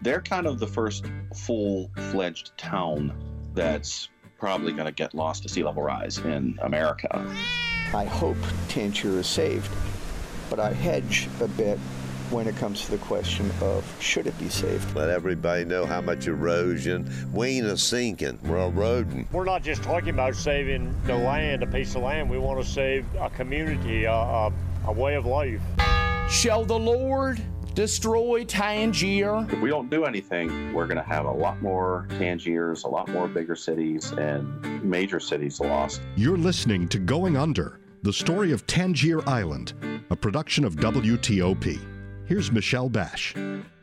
They're kind of the first full-fledged town that's probably going to get lost to sea level rise in America. I hope Tangier is saved, but I hedge a bit when it comes to the question of should it be saved. Let everybody know how much erosion. We ain't sinking, we're eroding. We're not just talking about saving the land, a piece of land. We want to save a community, a way of life. Shall the Lord destroy Tangier? If we don't do anything, we're going to have a lot more Tangiers, a lot more bigger cities, and major cities lost. You're listening to Going Under, the story of Tangier Island, a production of WTOP. Here's Michelle Bash.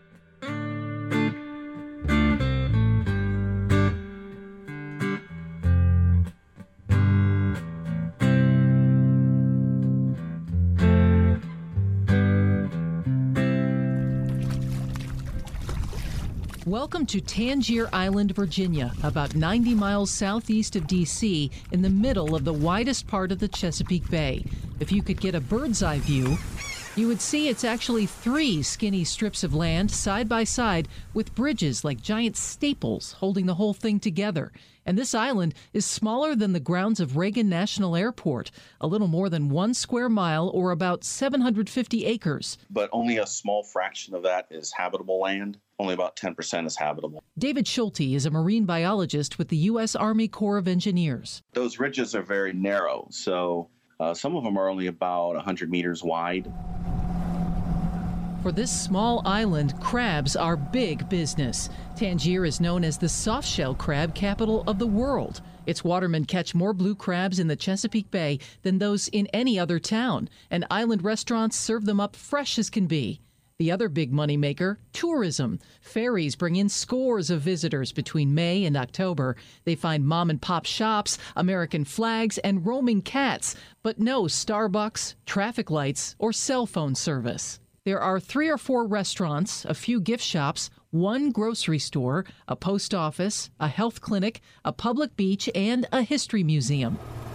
Welcome to Tangier Island, Virginia, about 90 miles southeast of D.C., in the middle of the widest part of the Chesapeake Bay. If you could get a bird's eye view, you would see it's actually 3 skinny strips of land side by side with bridges like giant staples holding the whole thing together. And this island is smaller than the grounds of Reagan National Airport, a little more than 1 square mile or about 750 acres. But only a small fraction of that is habitable land. Only about 10% is habitable. David Schulte is a marine biologist with the U.S. Army Corps of Engineers. Those ridges are very narrow, so some of them are only about 100 meters wide. For this small island, crabs are big business. Tangier is known as the soft-shell crab capital of the world. Its watermen catch more blue crabs in the Chesapeake Bay than those in any other town, and island restaurants serve them up fresh as can be. The other big moneymaker, tourism. Ferries bring in scores of visitors between May and October. They find mom-and-pop shops, American flags, and roaming cats, but no Starbucks, traffic lights, or cell phone service. There are 3 or 4 restaurants, a few gift shops, 1 grocery store, a post office, a health clinic, a public beach, and a history museum.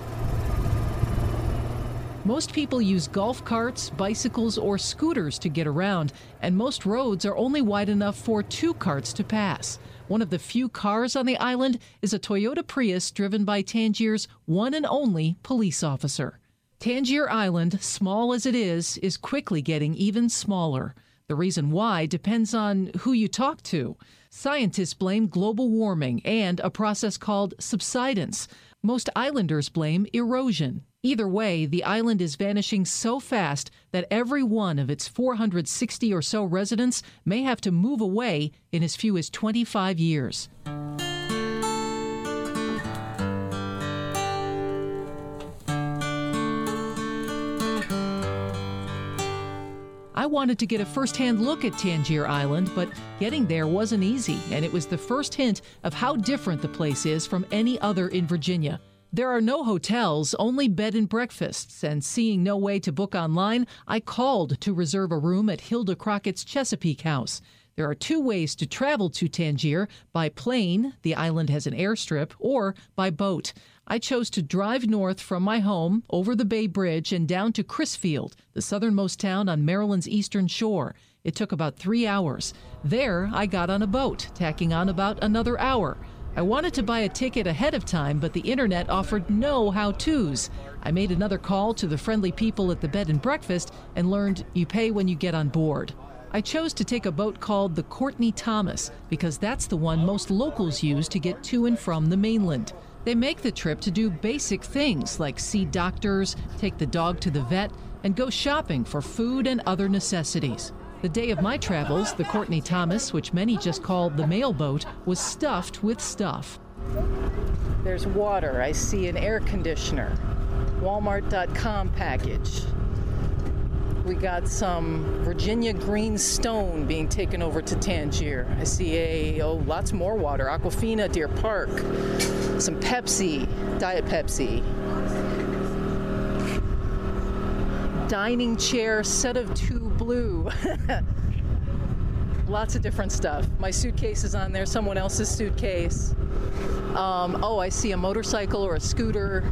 Most people use golf carts, bicycles, or scooters to get around, and most roads are only wide enough for 2 carts to pass. One of the few cars on the island is a Toyota Prius driven by Tangier's one and only police officer. Tangier Island, small as it is quickly getting even smaller. The reason why depends on who you talk to. Scientists blame global warming and a process called subsidence. Most islanders blame erosion. Either way, the island is vanishing so fast that every one of its 460 or so residents may have to move away in as few as 25 years. I wanted to get a first-hand look at Tangier Island, but getting there wasn't easy, and it was the first hint of how different the place is from any other in Virginia. There are no hotels, only bed and breakfasts, and seeing no way to book online, I called to reserve a room at Hilda Crockett's Chesapeake House. There are 2 ways to travel to Tangier: by plane, the island has an airstrip, or by boat. I chose to drive north from my home, over the Bay Bridge, and down to Crisfield, the southernmost town on Maryland's eastern shore. It took about 3 hours. There, I got on a boat, tacking on about another hour. I wanted to buy a ticket ahead of time, but the internet offered no how-tos. I made another call to the friendly people at the bed and breakfast and learned you pay when you get on board. I chose to take a boat called the Courtney Thomas because that's the one most locals use to get to and from the mainland. They make the trip to do basic things like see doctors, take the dog to the vet, and go shopping for food and other necessities. The day of my travels, the Courtney Thomas, which many just call the mail boat, was stuffed with stuff. There's water. I see an air conditioner. Walmart.com package. We got some Virginia green stone being taken over to Tangier. I see lots more water. Aquafina, Deer Park. Some Pepsi, Diet Pepsi. Dining chair, set of 2 blue. Lots of different stuff. My suitcase is on there, someone else's suitcase. I see a motorcycle or a scooter.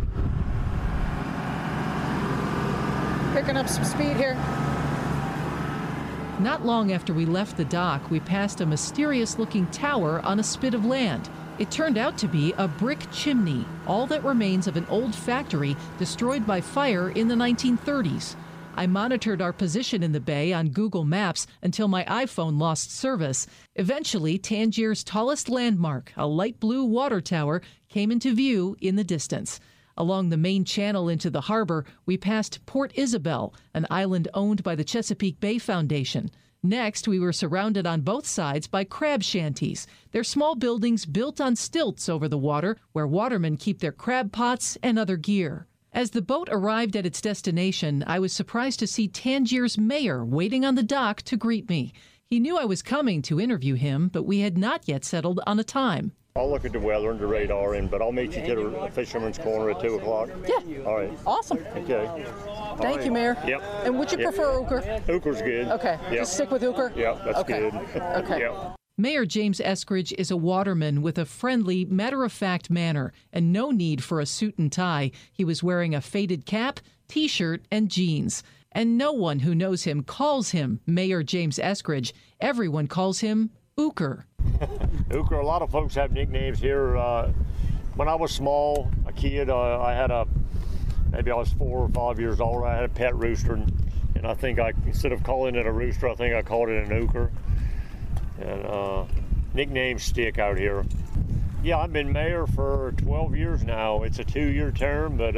Picking up some speed here. Not long after we left the dock, we passed a mysterious-looking tower on a spit of land. It turned out to be a brick chimney, all that remains of an old factory destroyed by fire in the 1930s. I monitored our position in the bay on Google Maps until my iPhone lost service. Eventually, Tangier's tallest landmark, a light blue water tower, came into view in the distance. Along the main channel into the harbor, we passed Port Isabel, an island owned by the Chesapeake Bay Foundation. Next, we were surrounded on both sides by crab shanties. They're small buildings built on stilts over the water, where watermen keep their crab pots and other gear. As the boat arrived at its destination, I was surprised to see Tangier's mayor waiting on the dock to greet me. He knew I was coming to interview him, but we had not yet settled on a time. I'll look at the weather and the radar, but I'll meet you to the Fisherman's Corner at 2 o'clock. Yeah. All right. Awesome. Okay. Thank you, Mayor. Yep. And would you prefer Ooker? Ooker's good. Okay. Yep. Just stick with Ooker? Yeah, that's okay. good. Okay. Yep. Mayor James Eskridge is a waterman with a friendly, matter-of-fact manner and no need for a suit and tie. He was wearing a faded cap, T-shirt, and jeans. And no one who knows him calls him Mayor James Eskridge. Everyone calls him Ooker. Ooker, a lot of folks have nicknames here. When I was small, a kid, maybe I was 4 or 5 years old, I had a pet rooster, and I think instead of calling it a rooster, I think I called it an Ooker. And nicknames stick out here. Yeah, I've been mayor for 12 years now. It's a 2-year term, but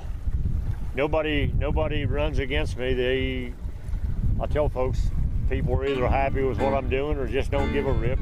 nobody runs against me. I tell folks, people are either happy with what I'm doing or just don't give a rip.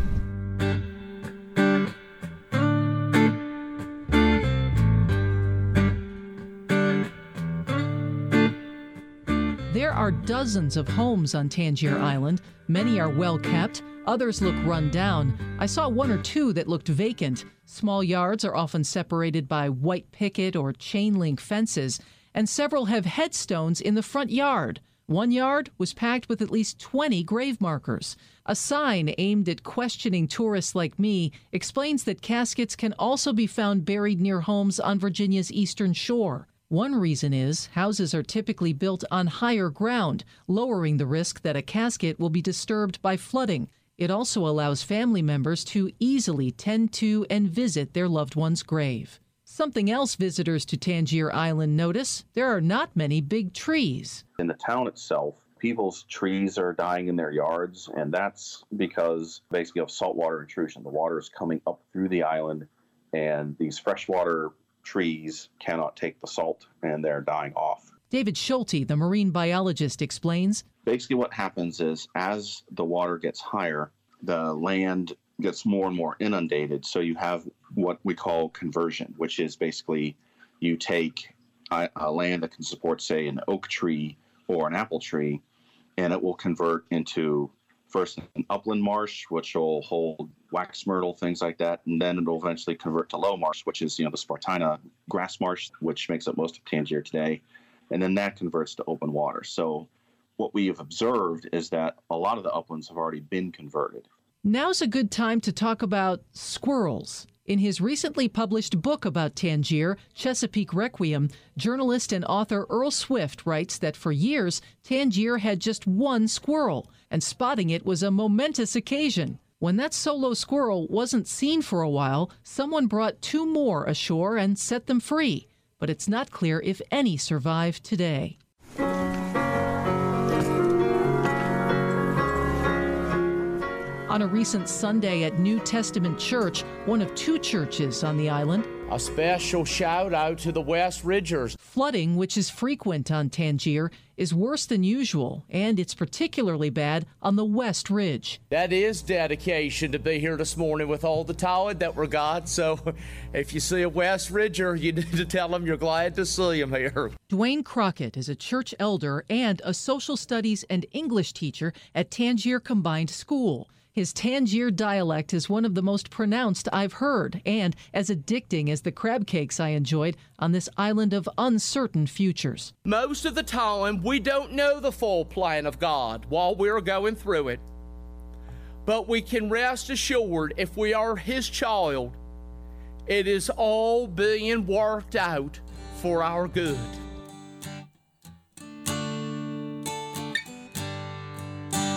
There are dozens of homes on Tangier Island. Many are well kept, others look run down. I saw 1 or 2 that looked vacant. Small yards are often separated by white picket or chain link fences, and several have headstones in the front yard. One yard was packed with at least 20 grave markers. A sign aimed at questioning tourists like me explains that caskets can also be found buried near homes on Virginia's eastern shore. One reason is houses are typically built on higher ground, lowering the risk that a casket will be disturbed by flooding. It also allows family members to easily tend to and visit their loved one's grave. Something else visitors to Tangier Island notice: there are not many big trees. In the town itself, people's trees are dying in their yards, and that's because basically of saltwater intrusion. The water is coming up through the island, and these freshwater trees cannot take the salt, and they're dying off. David Schulte, the marine biologist, explains. Basically what happens is as the water gets higher, the land gets more and more inundated. So you have what we call conversion, which is basically you take a land that can support, say, an oak tree or an apple tree, and it will convert into first an upland marsh, which will hold wax myrtle, things like that, and then it'll eventually convert to low marsh, which is, the Spartina grass marsh, which makes up most of Tangier today, and then that converts to open water. So what we have observed is that a lot of the uplands have already been converted. Now's a good time to talk about squirrels. In his recently published book about Tangier, Chesapeake Requiem, journalist and author Earl Swift writes that for years, Tangier had just 1 squirrel, and spotting it was a momentous occasion. When that solo squirrel wasn't seen for a while, someone brought 2 more ashore and set them free. But it's not clear if any survive today. On a recent Sunday at New Testament Church, one of 2 churches on the island, A special shout out to the West Ridgers. Flooding, which is frequent on Tangier, is worse than usual, and it's particularly bad on the West Ridge. That is dedication to be here this morning with all the talent that we got. So if you see a West Ridger, you need to tell them you're glad to see them here. Dwayne Crockett is a church elder and a social studies and English teacher at Tangier Combined School. His Tangier dialect is one of the most pronounced I've heard, and as addicting as the crab cakes I enjoyed on this island of uncertain futures. Most of the time, we don't know the full plan of God while we're going through it. But we can rest assured if we are His child, it is all being worked out for our good.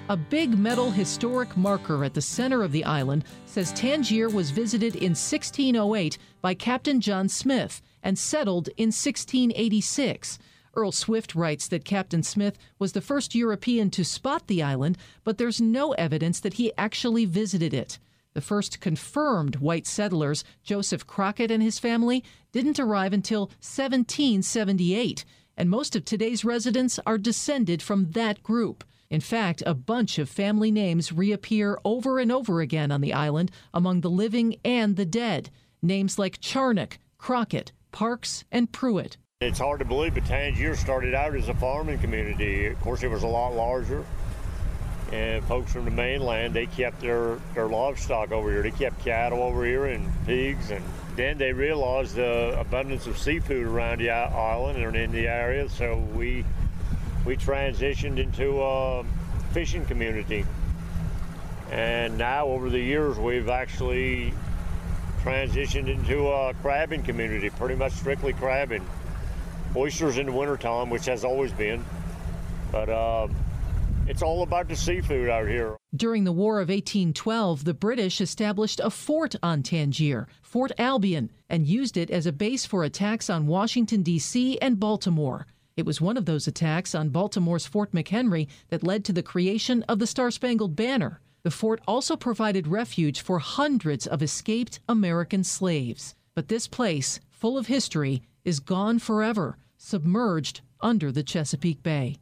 A big metal historic marker at the center of the island says Tangier was visited in 1608 by Captain John Smith and settled in 1686. Earl Swift writes that Captain Smith was the first European to spot the island, but there's no evidence that he actually visited it. The first confirmed white settlers, Joseph Crockett and his family, didn't arrive until 1778, and most of today's residents are descended from that group. In fact, a bunch of family names reappear over and over again on the island among the living and the dead. Names like Charnock, Crockett, Parks, and Pruitt. It's hard to believe, but Tangier started out as a farming community. Of course, it was a lot larger. And folks from the mainland, they kept their livestock over here. They kept cattle over here and pigs. And then they realized the abundance of seafood around the island and in the area. So we transitioned into a fishing community. And now over the years, we've actually transitioned into a crabbing community, pretty much strictly crabbing. Oysters in the wintertime, which has always been, but it's all about the seafood out here. During the War of 1812, the British established a fort on Tangier, Fort Albion, and used it as a base for attacks on Washington, D.C. and Baltimore. It was one of those attacks on Baltimore's Fort McHenry that led to the creation of the Star-Spangled Banner. The fort also provided refuge for hundreds of escaped American slaves. But this place, full of history, is gone forever, submerged under the Chesapeake Bay.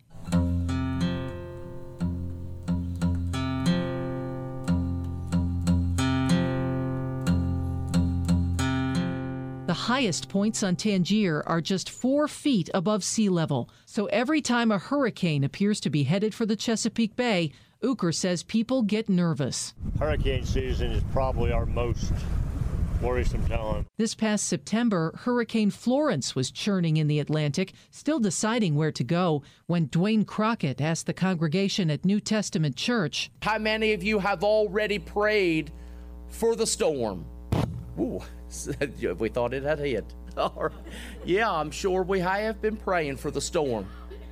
The highest points on Tangier are just 4 feet above sea level, so every time a hurricane appears to be headed for the Chesapeake Bay, Uker says people get nervous. Hurricane season is probably our most worrisome time. This past September, Hurricane Florence was churning in the Atlantic, still deciding where to go, when Dwayne Crockett asked the congregation at New Testament Church, How many of you have already prayed for the storm? Ooh, we thought it had hit. Yeah, I'm sure we have been praying for the storm.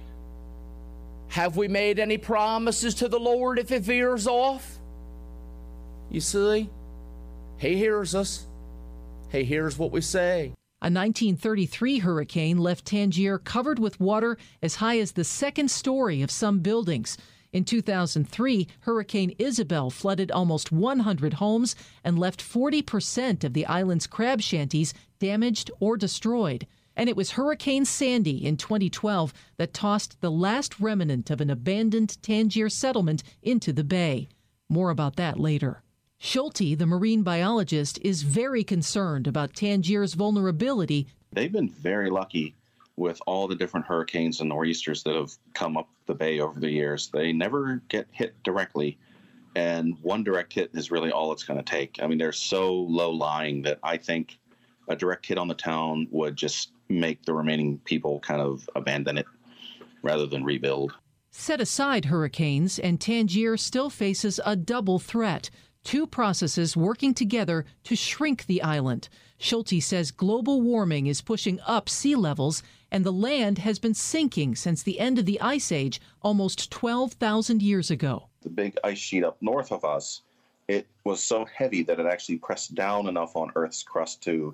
Have we made any promises to the Lord if it veers off? You see, He hears us. He hears what we say. A 1933 hurricane left Tangier covered with water as high as the second story of some buildings. In 2003, Hurricane Isabel flooded almost 100 homes and left 40% of the island's crab shanties damaged or destroyed. And it was Hurricane Sandy in 2012 that tossed the last remnant of an abandoned Tangier settlement into the bay. More about that later. Schulte, the marine biologist, is very concerned about Tangier's vulnerability. They've been very lucky with all the different hurricanes and nor'easters that have come up the bay over the years. They never get hit directly, and one direct hit is really all it's going to take. I mean, they're so low-lying that I think a direct hit on the town would just make the remaining people kind of abandon it rather than rebuild. Set aside hurricanes, and Tangier still faces a double threat. 2 processes working together to shrink the island. Schulte says global warming is pushing up sea levels, and the land has been sinking since the end of the Ice Age almost 12,000 years ago. The big ice sheet up north of us, it was so heavy that it actually pressed down enough on Earth's crust to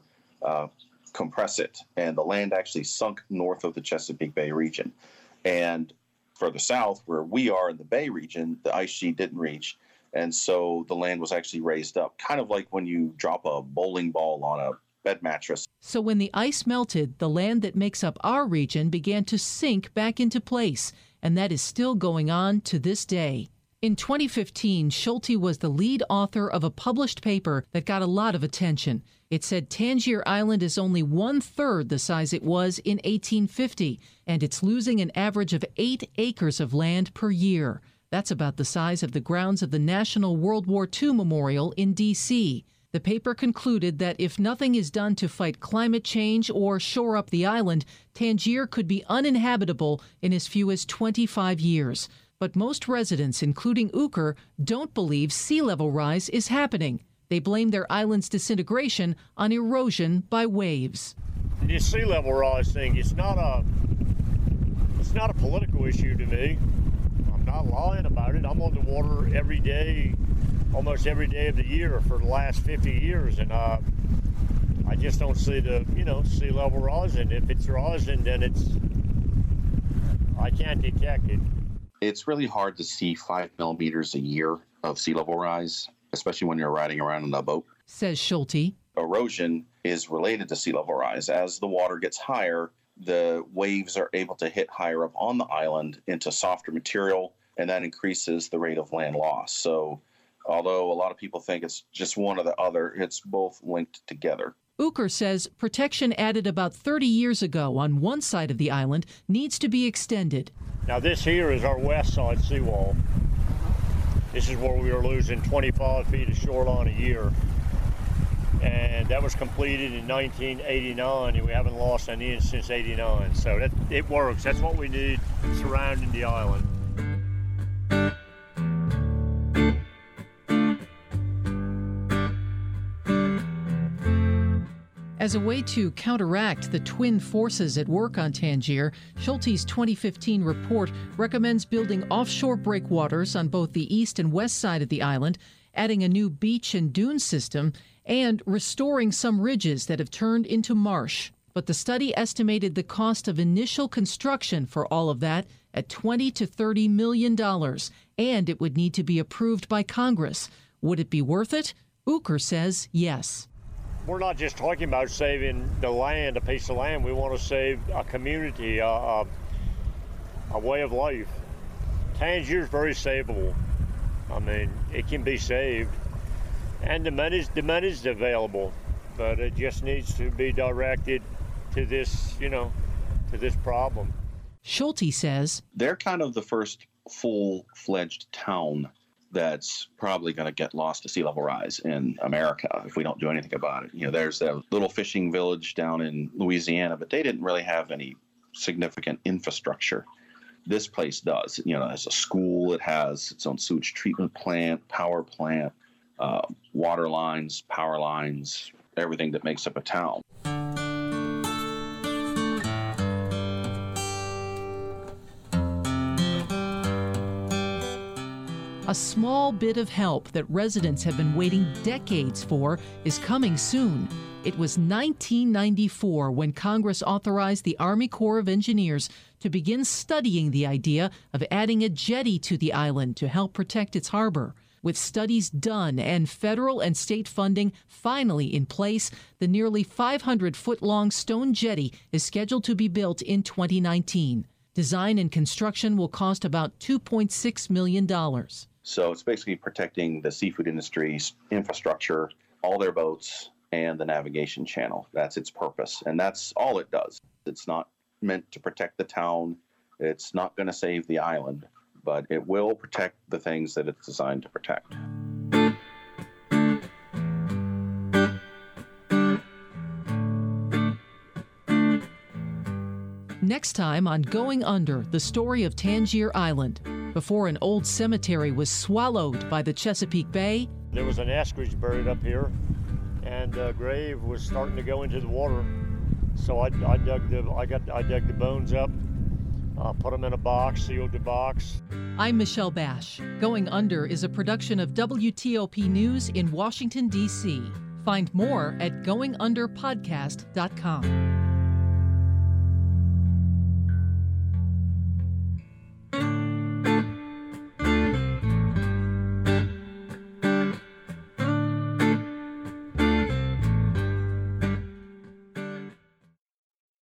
compress it, and the land actually sunk north of the Chesapeake Bay region. And further south, where we are in the Bay region, the ice sheet didn't reach. And so the land was actually raised up, kind of like when you drop a bowling ball on a bed mattress. So when the ice melted, the land that makes up our region began to sink back into place, and that is still going on to this day. In 2015, Schulte was the lead author of a published paper that got a lot of attention. It said Tangier Island is only 1/3 the size it was in 1850, and it's losing an average of 8 acres of land per year. That's about the size of the grounds of the National World War II Memorial in D.C. The paper concluded that if nothing is done to fight climate change or shore up the island, Tangier could be uninhabitable in as few as 25 years. But most residents, including Uker, don't believe sea level rise is happening. They blame their island's disintegration on erosion by waves. This sea level rise thing, it's not a political issue to me. I'm not lying about it. I'm on the water every day, almost every day of the year for the last 50 years, and I just don't see the, sea level rising. If it's rising, then I can't detect it. It's really hard to see 5 millimeters a year of sea level rise, especially when you're riding around in a boat. Says Schulte. Erosion is related to sea level rise. As the water gets higher, the waves are able to hit higher up on the island into softer material, and that increases the rate of land loss. So although a lot of people think it's just one or the other, it's both linked together. Uker says protection added about 30 years ago on one side of the island needs to be extended. Now this here is our west side seawall. This is where we were losing 25 feet of shoreline a year. And that was completed in 1989, and we haven't lost an inch since '89. So it works. That's what we need surrounding the island. As a way to counteract the twin forces at work on Tangier, Schulte's 2015 report recommends building offshore breakwaters on both the east and west side of the island, adding a new beach and dune system, and restoring some ridges that have turned into marsh. But the study estimated the cost of initial construction for all of that at $20 to $30 million, and it would need to be approved by Congress. Would it be worth it? Uker says yes. We're not just talking about saving the land, a piece of land. We want to save a community, a way of life. Tangier is very savable. I mean, it can be saved. And the money's available, but it just needs to be directed to this, to this problem. Schulte says they're kind of the first full-fledged town that's probably going to get lost to sea level rise in America if we don't do anything about it. There's a little fishing village down in Louisiana, but they didn't really have any significant infrastructure. This place does. It has a school, it has its own sewage treatment plant, power plant, water lines, power lines, everything that makes up a town. a small bit of help that residents have been waiting decades for is coming soon. It was 1994 when Congress authorized the Army Corps of Engineers to begin studying the idea of adding a jetty to the island to help protect its harbor. With studies done and federal and state funding finally in place, the nearly 500-foot-long stone jetty is scheduled to be built in 2019. Design and construction will cost about $2.6 million. So it's basically protecting the seafood industry's infrastructure, all their boats, and the navigation channel. That's its purpose, and that's all it does. It's not meant to protect the town. It's not going to save the island, but it will protect the things that it's designed to protect. Next time on Going Under, the story of Tangier Island. Before an old cemetery was swallowed by the Chesapeake Bay, there was an Eskridge buried up here, and the grave was starting to go into the water. So I dug the bones up, put them in a box, sealed the box. I'm Michelle Bash. Going Under is a production of WTOP News in Washington, D.C. Find more at goingunderpodcast.com.